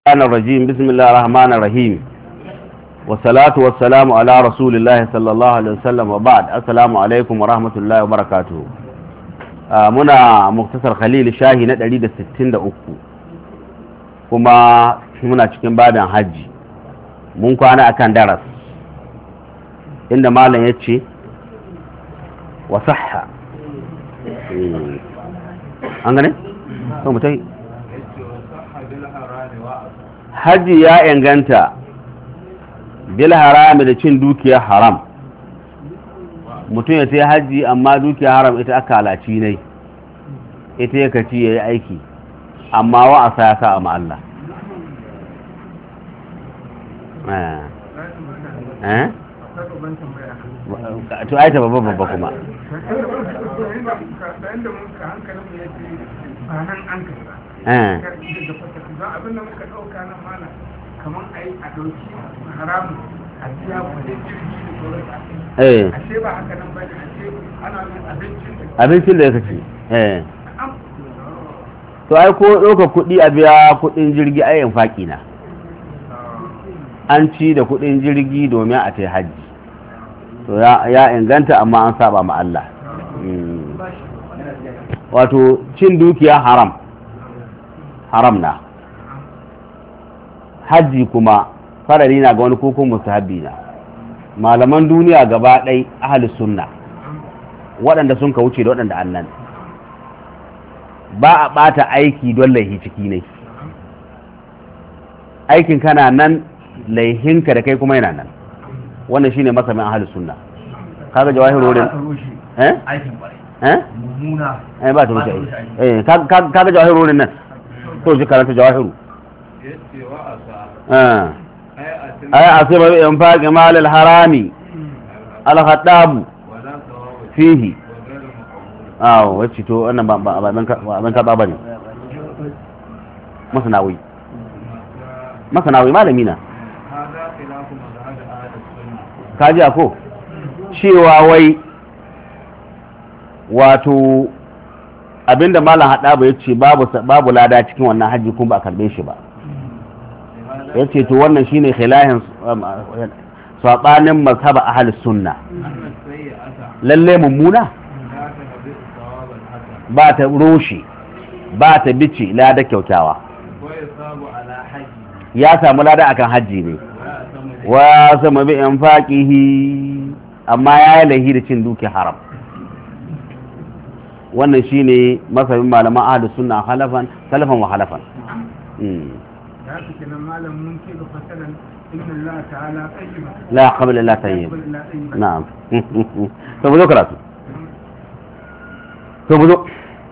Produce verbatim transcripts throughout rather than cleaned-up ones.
الرحمن الرجيم بسم الله الرحمن الرحيم والصلاة والسلام على رسول الله صلى الله عليه وسلم وبعد السلام عليكم ورحمة الله وبركاته منا مختصر خليل شاهي na ɗari da sittin da uku kuma muna cikin babin hajji mun kwana akan daras inda malam ya ce wa sahha an gane? so mutai hajji ya inganta bil harami da cin dukiya haram mutum ya sai hajji amma dukiya haram ita aka halaci ne ita ya kaci ya yi aiki amma wa a sa ya sa a ma'alla eh to aita babba babba kuma eh abin da muka ɗauka nan mana kamar a yi a ɗauki haramun a biya kudin jirgi da sauran ashe ba haka nan ba ne ashe ana yin abincin da abincin da ya kace eh to ai ko ɗauka kuɗi a biya kuɗin jirgi ai infaki na an ci da kuɗin jirgi domin a ta hajji to ya inganta amma an saba ma Allah wato cin dukiya haram haram na hajji kuma farari na ga wani kokon mustahabbi na malaman duniya gaba ɗai ahli sunna waɗanda sun ka wuce da waɗanda annan ba a ɓata aiki don laihi ciki ne aikin kana nan laihinka da kai kuma yana nan wannan shine masamin ahli sunna kaga jawahirorin eh eh mummuna eh ba ta wuce eh kaga jawahirorin nan to ji karanta jawahiru ay asiba bi infaqi mal al harami al khatab fihi aw wacce to wannan ba ba ban ka ban ka bane masanawi masanawi malami na kaji ako cewa wai wato abinda malam hada ba yace babu babu lada cikin wannan haji kuma ba karbe shi ba yace to wannan shine khilahin sabanin mazhab ahlus sunna lalle mummuna ba ta roshi ba ta bici lada kyautawa ya samu lada akan haji ne wa sama bi infaqihi amma ya lahi da cin duki haram wannan shine masabin malaman ahlus sunna halafan salafan wa halafan لا قبل الله طيب نعم طب ذكرت طب ذكر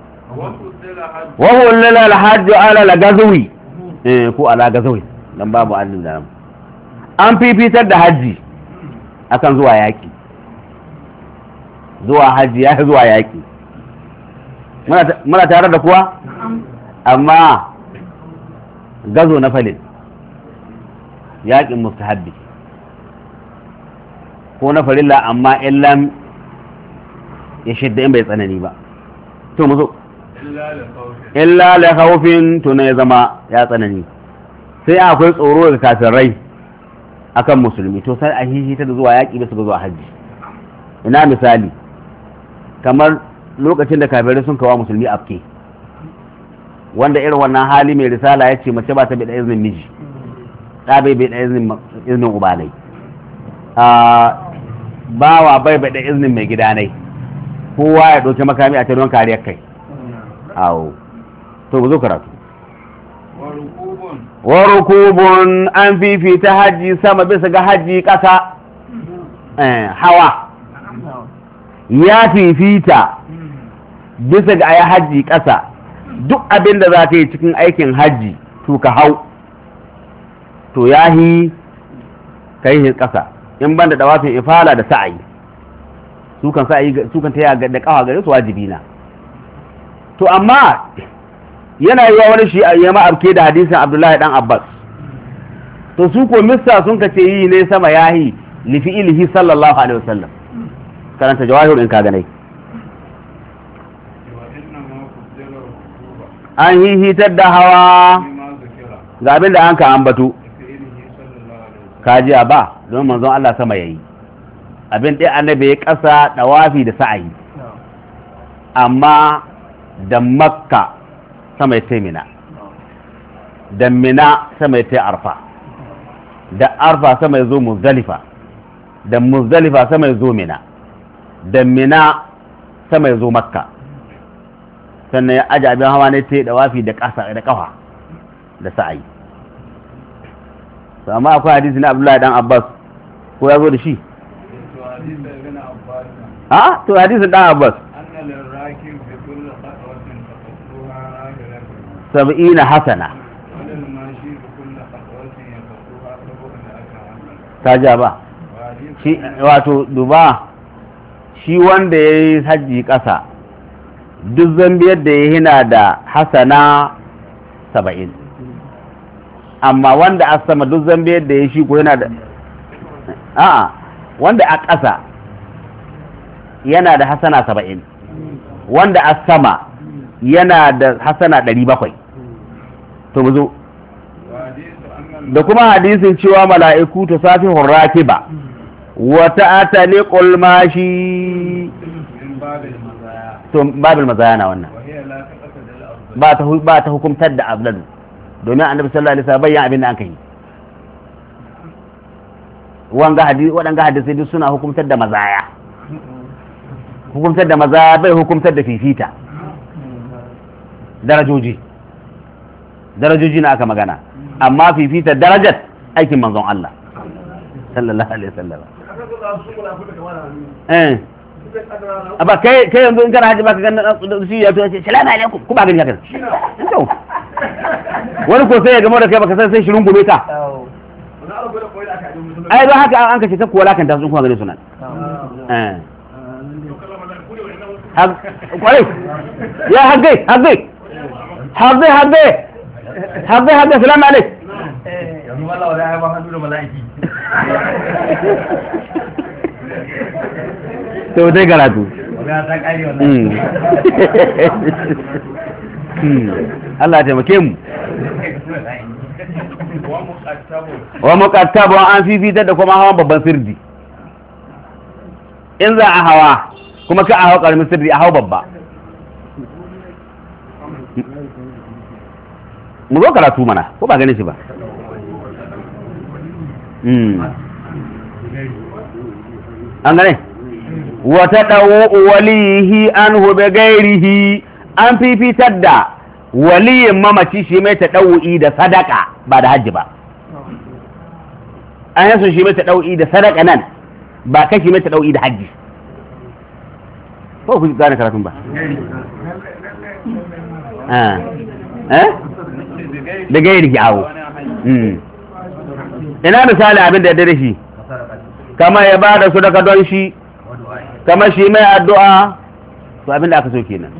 وهو لله الحج على الغزوي eh ko ala gazawi dan babu allin da an fifitar da haji akan zuwa yaki zuwa haji ya zuwa yaki muna tare da kuwa amma gazo na falin yaƙin mustahabbi ko na farilla amma illam ya shidda in bai tsanani ba to mu zo illa la khawfin to ne ya zama ya tsanani sai akwai tsoro ga kafirai akan musulmi to sai a hihita da zuwa yaƙi bisa ga zuwa haji ina misali kamar lokacin da kafirai sun kawo musulmi afke wanda irin wannan hali mai risala ya ce mace ba ta bi da izinin miji ɗa bai bai da izinin ubalai bawa bai bai da izinin mai gidanai kowa ya ɗauki makami a taron kariyar kai awo to zo karatu wa rukubun an fifita haji sama bisa ga haji ƙasa hawa ya fifita bisa ga ayi haji ƙasa duk abin da za ka yi cikin aikin haji to ka hau to ya yi ka yi ƙasa in ban da dawafin ifala da sa'ayi sukan sa'ayi sukan ta da ƙawa gare su wajibi na to amma yana yi wa wani shi ya ma'abke da hadisin abdullahi dan abbas to su ko mista sun ka ce yi ne sama ya yi lifi ilihi sallallahu alaihi wasallam karanta jawahir in ka ganai an hihitar da hawa ga abin da an ka ambato kajiya ba don manzon Allah sama yayi abin ɗaya annabi ya ƙasa ɗawafi da sa'ayi amma da makka sama ya taimina da mina sama ya tai arfa da arfa sama ya zo muzdalifa da muzdalifa sama ya zo mina da mina sama ya zo makka sannan ya aji abin hawa ne ta yi ɗawafi da ƙasa da ƙafa da sa'ayi amma akwai hadisi na Abdullahi dan Abbas ko ya zo da shi a to hadisin dan Abbas sab'ina hasana ta ja ba shi wato duba shi wanda ya yi hajji ƙasa duk zambiyar da ya hina da hasana saba'in amma wanda a sama duk zambiyar da ya shi ko yana da a'a wanda a ƙasa yana da hasana saba'in wanda a sama yana da hasana ɗari bakwai to mu zo da kuma hadisin cewa mala'iku ta safi hurraki ba wata atali ƙulmashi to babil mazaya na wannan ba ta hukumtar da abdadu domin annabi sallallahu alaihi wasallam bayan abin da an kai wanga hadisi wadanga hadisi duk suna hukumtar da mazaya hukumtar da mazaya bai hukumtar da fifita darajoji darajoji na aka magana amma fifita darajat aikin manzon Allah sallallahu alaihi wasallam eh aba kai kai yanzu in kana haji baka ganin shi ya to ce salamu alaikum ku ba gani haka to wani ko sai ya gama da kai baka san sai shirin gobe ka ai don haka an kace ta kola kan ta sun kuma gane sunan eh kwarai ya haggai haggai haggai haggai haggai haggai salamu alaikum yanzu wallahi wala ai ba hannu da mala'iki to dai karatu Allah taimake mu wa muqattabu an fifitar da kuma hawan babban sirdi in za a hawa kuma ka a hawa karamin sirdi a hawa babba mu zo karatu mana ko ba gane shi ba an gane wata ɗawo walihi an hube gairihi an fifitar da waliyin mamaci shi mai ta ɗau'i da sadaka ba da hajji ba an yaso shi mai ta ɗau'i da sadaka nan ba kashi mai ta ɗau'i da hajji ko ku gane karatun ba da gairihi awo ina misali abin da ya dare shi kama ya ba da su daga don shi kama shi mai addu'a to abin da aka so kenan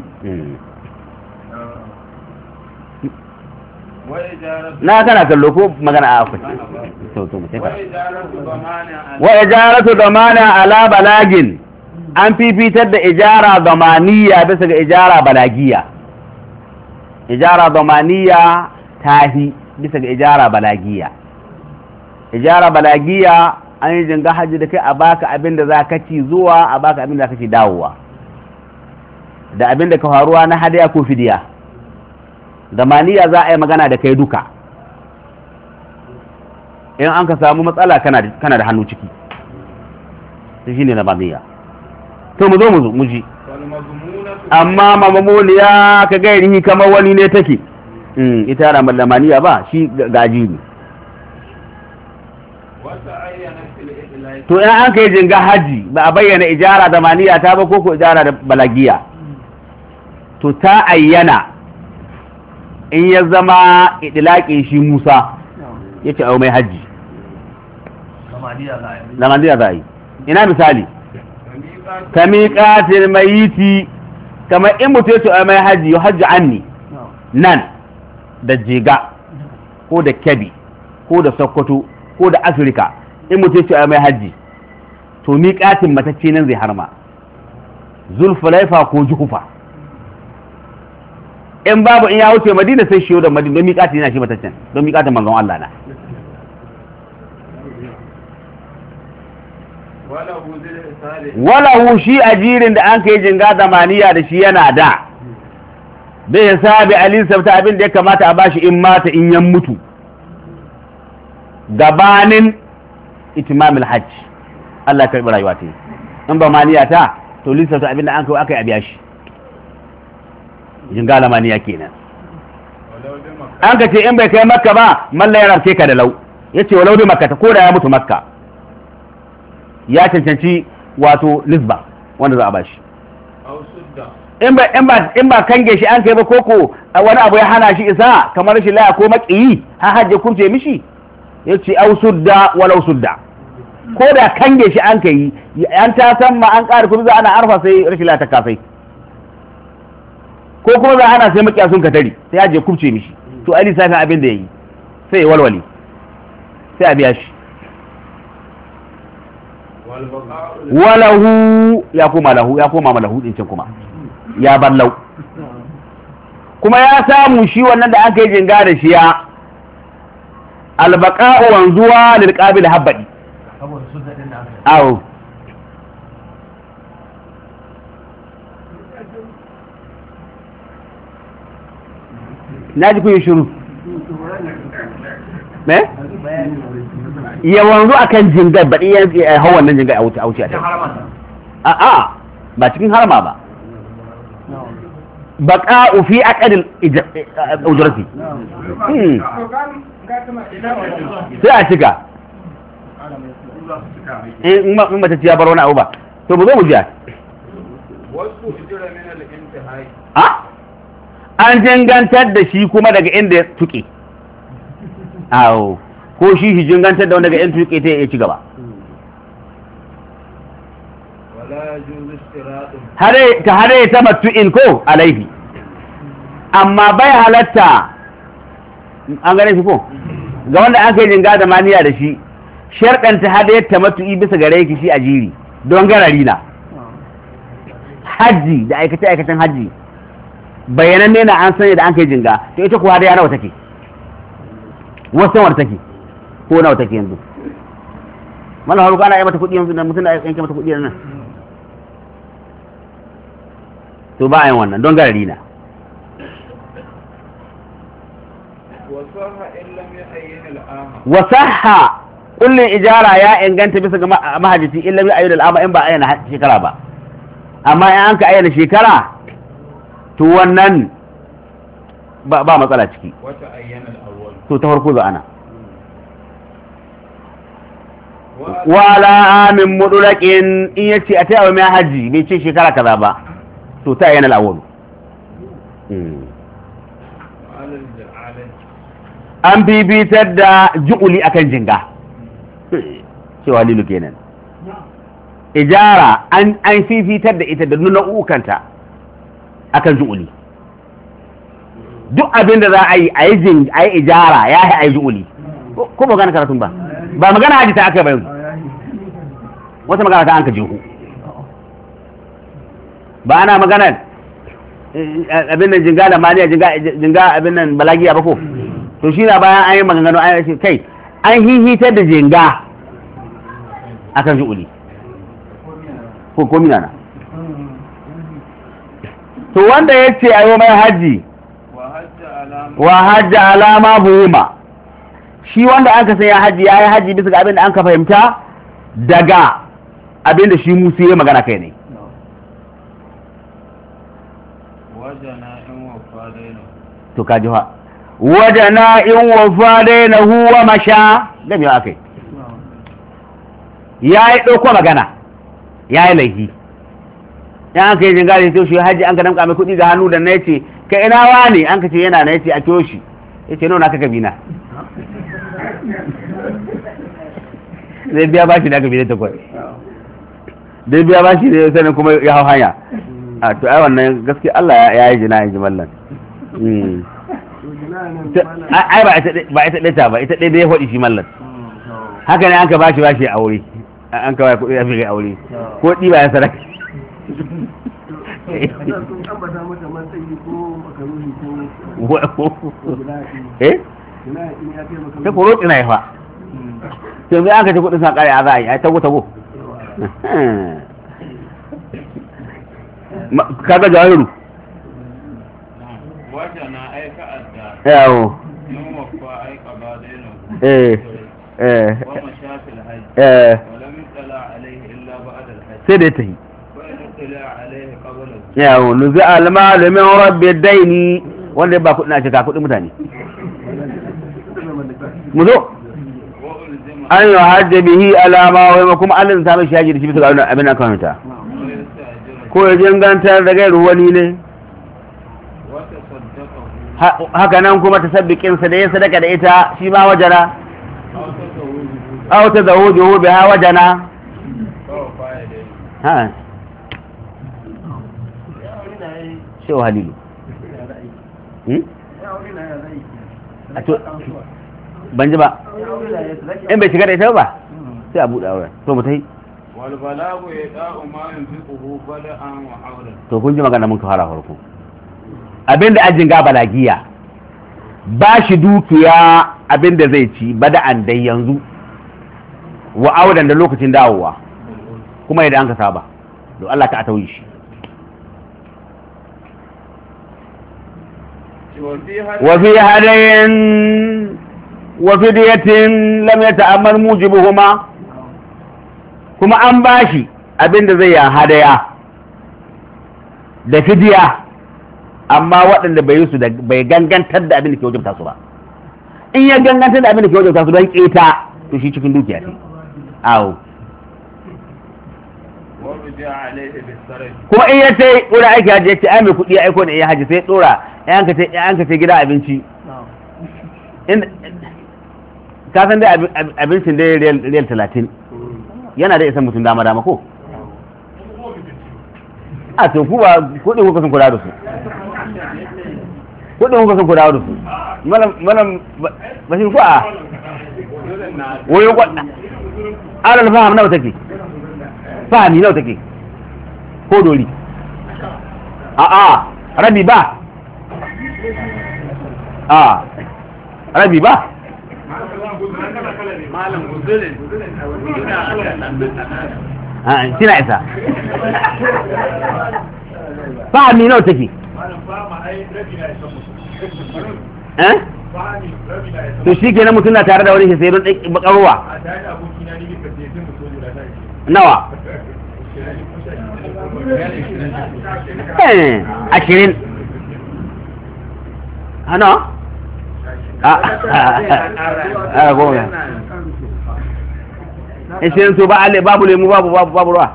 na kana kallo ko magana a akwai to to mutai ka wa ijaratu damana ala balagin an fifitar da ijara damaniya bisa ga ijara balagiya ijara damaniya tahi bisa ga ijara balagiya ijara balagiya an yi jinga hajji da kai a baka abin da za ka ci zuwa a baka abin da za ka ci dawowa da abin da ka faruwa na hadaya ko fidiya da maniya za a yi magana da kai duka in an ka samu matsala kana da hannu ciki shi shine na maniya to mu zo mu zo mu ji amma mamamuniya ka gairihi kamar wani ne take ita ramar da maniya ba shi gaji ne to in an kai jinga haji ba a bayyana ijara da maniya ta ba ko ijara da balagiya to ta ayyana in ya zama idilaki shi Musa ya ce au mai haji da maniya za a yi ina misali ka miƙatin mayiti kamar in mutu ya ce au mai haji ya hajji anni nan da jega ko da kyabi ko da sokoto ko da afirka in mutum ce a mai hajji to miƙatin matacce nan zai harma zulfulaifa ko juhufa in babu in ya wuce madina sai shi da madina don miƙati yana shi mataccen don miƙatin manzon Allah na walahu shi ajirin da an kai jinga zamaniya da shi yana da bai hisabi alin sabta abin da ya kamata a bashi in mata in yan mutu gabanin itimamil hajj Allah ya karbi rayuwa ta in ba maniya ta to lissafta abin da an kai aka yi a biya shi jinga lamaniya kenan an ka ce in bai kai makka ba malla ya rafke ka da lau yace walau bi makka ta ko da ya mutu makka ya cancanci wato nisba wanda za a bashi in ba in ba in ba kange shi an kai ba koko wani abu ya hana shi isa kamar shi laya ko makiyi har hajje kurce mishi yace au sudda walau sudda ko da kange shi an kai an ta san ma an ƙara kuma za ana arfa sai rashin laya ta kafai ko kuma za ana sai makiya sun katari sai hajje kurce mishi to ali sai abin da yayi sai walwali sai a biya shi walahu ya koma lahu ya koma malahu din kuma ya ballau kuma ya samu shi wannan da aka yi jinga da shi ya albaqa'u wanzuwa lil qabil habadi aw naji ku yi shiru me ya wanzu akan jingar baɗi ya hau wannan jingar a wuce a wuce a a a ba cikin harama ba baka fi aqdil ujrati sai a cika in mata ciya bar wani abu ba to mu zo mu jiya a an jangantar da shi kuma daga inda ya tuke awo ko shi shi jingantar da wanda ga yan tuke ta ya ci gaba ka hare ta matu'in ko alaihi amma bai halatta an gane shi ko ga wanda an kai jinga da maniya da shi sharɗanta hade ta matu'i bisa gare ki shi a jiri don garari na hajji da aikace-aikacen hajji bayanan ne na an sanya da an kai jinga to ita kuwa da ya nawa take wasu war take ko nawa take yanzu mallan haruka ana yi mata kuɗi yanzu da mutum da yanke mata kuɗi nan to ba a yin wannan don garari na wasahha kullin ijara ya inganta bisa ga mahajjati illa bi ayyul al'ama in ba ayyana shekara ba amma in an ka ayyana shekara to wannan ba ba matsala ciki wata ayyana al-awwal to ta farko za ana wala amin mudulakin in yace a tayawa mai haji bai ce shekara kaza ba to ta ayyana al-awwal an bibitar da ju'uli akan jinga cewa lilu kenan ijara an an fifitar da ita da nuna ukanta akan ju'uli duk abin da za a yi a yi jin a yi ijara ya yi a yi ju'uli ko ba gana karatun ba ba magana haji ta aka bayan wata magana ta an ka jihu ba ana magana abin nan jinga da maniya jinga abin nan balagiya ba ko to shi na bayan an yi maganganu an yi kai an hihitar da jinga akan ju'uli ko komina na to wanda ya ce a yi mai hajji wa hajji alama buhuma shi wanda an ka san ya hajji ya yi hajji bisa ga abin da an ka fahimta daga abin da shi musu ya magana kai ne to ka ji ha wajana in wafa daina huwa masha gami wa aka yi ya yi ɗauko magana ya yi laifi ya an ka yi jingari sai shi hajji an ka damƙa mai kuɗi ga hannu da na ya ce ka ina wa ne an ka ce yana na ya ce a kiyo shi ya ce nuna ka gabi na zai biya ba shi da gabi da takwai zai biya ba shi da sanin kuma ya hau hanya a to ai wannan gaske Allah ya yi jina ya ji mallan ai ba ita ɗaya ba ita ɗaya da ya faɗi shi mallan haka ne an ka bashi bashi a aure an ka kuɗi ya fi aure ko ɗi ba ya sarari eh sai ku roƙi na ya fa sai zai aka ce kudin sa kare a za a yi a tago tago kaga jawahiru wajana aika adda yawo yawma fa aika badainu eh eh wa mashafil hajj eh wa lam yutla alayhi illa ba'da al-hajj sai dai ta yi wa yutla alayhi qabla yawo nuzi almalu min rabbi daini wanda ya ba kudin a cika kudin mutane mu zo wa ulzima an yi hajji bihi alama wai kuma allin ta mai shaji da shi bisa ga abin akawunta wa yastajira ko ya jingantar da gairu wani ne wa tasaddaqahu Ha- haka nan kuma tasabbikinsa da ya sadaka da ita shi ma wajana aw tazawwuhu aw tazawujuhu biha wajana fa fa'ida ha shehu halilu hmm? a to ban ji ba in bai shiga da ita ba sai a buɗe auren to mu tai wal balagu yada'u ma yunfiquhu bala'an wa hawlan to kun ji magana mun ka fara farko abinda ajin ga balagiya ba shi dukiya abinda zai ci bada'an dai yanzu wa audan da lokacin dawowa kuma yadda an ka saba don Allah ka a tauyi shi wa fi hajj wa fi hadayin wa fidiyatin lam yata'ammal mujibuhuma kuma an bashi abinda zai yi hadaya da fidiya amma waɗanda bai yi su da bai gangantar da abin da ke wajabta su ba in ya gangantar da abin da ke wajabta su don keta to shi cikin dukiya ce awo wa ruja alayhi bis-sarf kuma in ya tai wurin aiki hajji ya ce ai mai kuɗi ya aiko da iya hajji sai tsora yan ka tai yan ka tai gida abinci in ka san dai abin- abin- abincin dai riyal riyal talatin yana da isan mutum dama dama ko a to ku ba kuɗin kuka sun kula da su kuɗin kuka sun kula da su malam malam ba ba shi ku a wani kwaɗa alal faham nawa take fahami nawa take ko dori a a rabi ba a rabi ba malam guzulin a kina isa fahami nawa take eh to shi kenan mutum na tare da wani sai don ɗan bakarwa nawa eh ashirin hana a a goma ashirin to ba ale babu lemu babu babu babu ruwa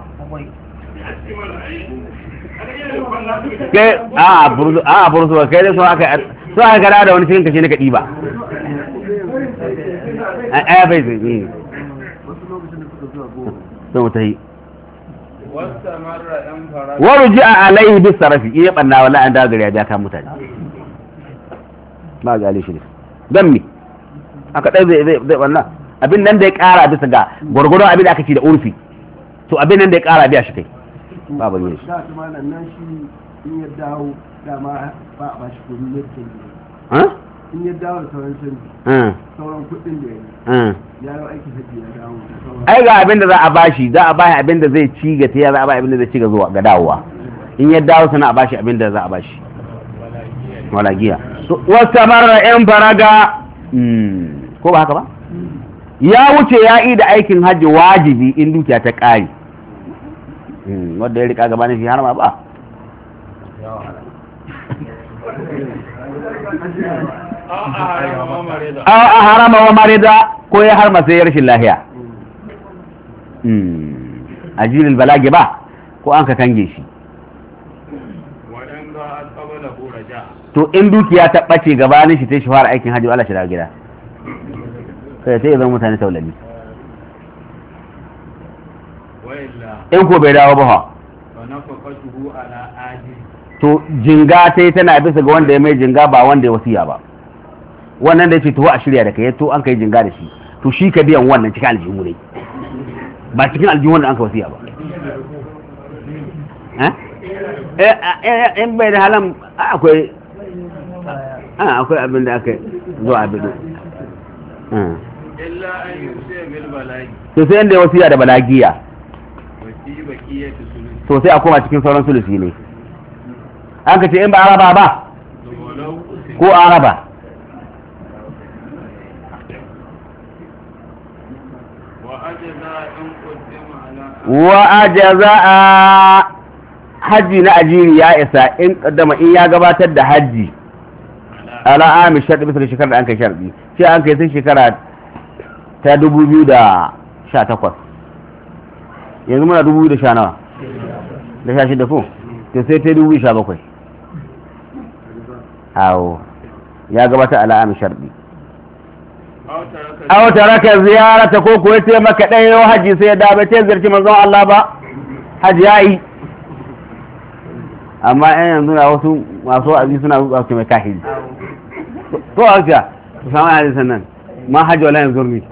kai a burzu a burzu kai dai so aka so aka gara da wani cikin kace ne ka diba a bai zai so mutai wastamarra yan fara waruji a alaihi bis sarafi iya banna wala an da gari ya biya kan mutane ba ga alishi ne dan me aka dai zai zai zai banna abin nan da ya kara bisa ga gurgurun abin da aka ci da urfi to abin nan da ya kara biya shi kai ba ban yi shi da ta malam nan shi in ya dawo dama ba a bashi kuɗi ne ke ha in ya dawo da sauran canji ha sauran kuɗin da ya yi ha ya yi aiki haji ya dawo da sauran ai ga abin da za a bashi za a bashi abin da zai ci ga tiya za a bashi abin da zai ci ga zuwa ga dawowa in ya dawo sana a bashi abin da za a bashi wala giya wasta marra yan faraga hmm, ko ba haka ba ya wuce ya yi da aikin hajji wajibi in dukiya ta ƙari hmm, wanda ya rika gabanin shi har ma ba a a harama wa marida ko ya harma sai ya rashin lahiya a jirin balage ba ko an ka kange shi waɗanda a tsabala ko raja to in dukiya ta ɓace gabanin shi ta shi fara aikin hajji Allah shi dawo gida sai sai zan mutane taulani wa illa in ko bai dawo ba fa fa nafaqatuhu ala ajil to jinga sai tana bisa ga wanda ya mai jinga ba wanda ya wasiya ba wannan da ya ce to a shirya da kai to an kai jinga da shi to shi ka biyan wannan cikin aljihu ne ba cikin aljihu wanda an ka wasiya ba eh eh in bai da halan akwai a akwai abin da aka zo a bidu illa an yi sai bil balagi to sai inda wasiya da balagiya wasi bakiyatu sulus to sai a koma cikin sauran sulusi ne an ka ce in ba araba ba walau usi ko araba wa ajza in qaddama ala wa ajaza'a haji na ajiri ya isa in kaddama in ya gabatar da haji ala ami sharɗi bisa shekarar da an kai sharɗi sai an kai sai shekara ta dubu biyu da sha takwas yanzu muna dubu biyu da sha nawa da sha shida ko to sai ta dubu biyu sha bakwai awo ya gabatar ala ami sharɗi aw taraka ziyarata ko kuwa sai maka ɗaya haji sai ya dabe ta ziyarci manzon Allah ba haji yayi amma ɗan yanzu na wasu masu wa'azi suna zuwa su mai kahiri to haka su samu hadisan nan ma hajji wala yanzu ne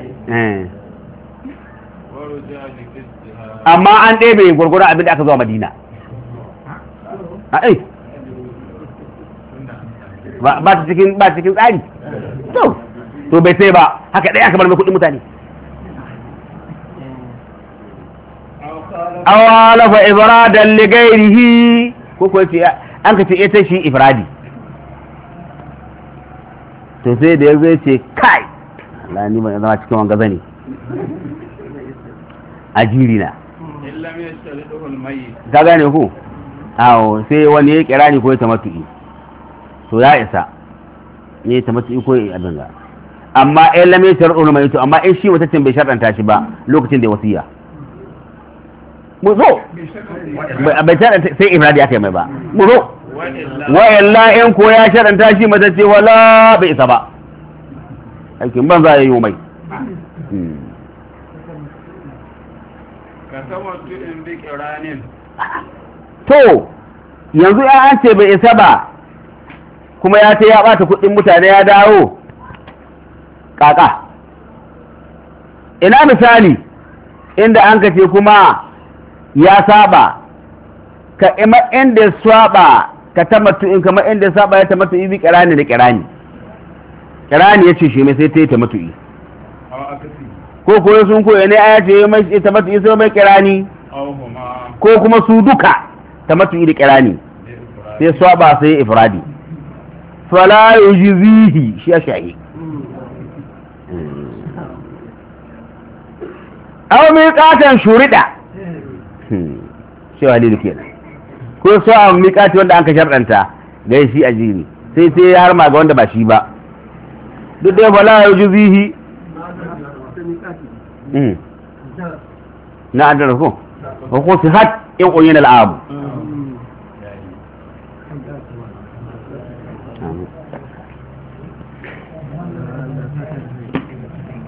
amma an ɗebe gwargwaron abin da aka zuwa madina ai ba ta cikin ba cikin tsari to to bai sai ba haka ɗaya aka bar mai kuɗin mutane awala fa ibradan li ghairihi ko ko ce an ka ce ita shi ifradi to sai da yazo yace kai Allah ni ban zama cikin wanga zane ajiri na illa min yastalihu al-mayyit ka gane ku awo sai wani ya kira ni ko ya tamattu'i to ya isa ne tamattu'i ko ya abin ga amma illa min yastalihu al-mayyit amma in shi wata bai sharɗanta shi ba lokacin da wasiya mu zo bai sharɗanta sai ifradi aka yi mai ba mu zo wa illa in ko ya sharanta shi mata ce wala bai isa ba aikin ban za ya yi mai ka tamattu in bi qiranin to yanzu ya an ce bai isa ba kuma ya ce ya bata kuɗin mutane ya dawo kaka ina misali inda an ka ce kuma ya saba ka ima inda saba ka tamattu in kamar inda saba ya tamattu bi kirani da kirani kirani yace shi mai sai ta yi tamattu ko ko sun koya ne aya ce mai tamattu sai mai kirani ko kuma su duka tamattu da kirani sai saba sai ifradi fala yujzihi shi ya shayi aw mai katan shurida shi walilu kenan ko so a miƙati wanda an ka sharɗanta ga shi a jini sai sai ya harma ga wanda ba shi ba duk da fala ya ji zihi na an dara ko ko su hat in ƙunyin al'abu